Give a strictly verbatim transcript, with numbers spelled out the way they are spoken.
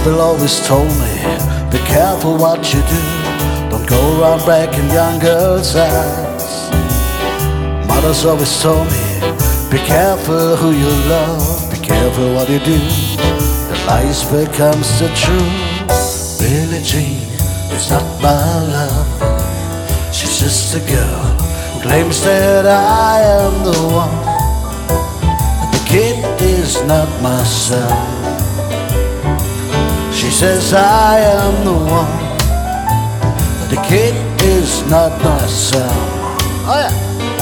People always told me, be careful what you do. Don't go around breaking young girls' eyes. Mothers always told me, be careful who you love, be careful what you do. The lies becomes the truth. Billie Jean is not my love. She's just a girl who claims that I am the one. The kid is not my son. She says I am the one. The kid is not my son. Oh yeah.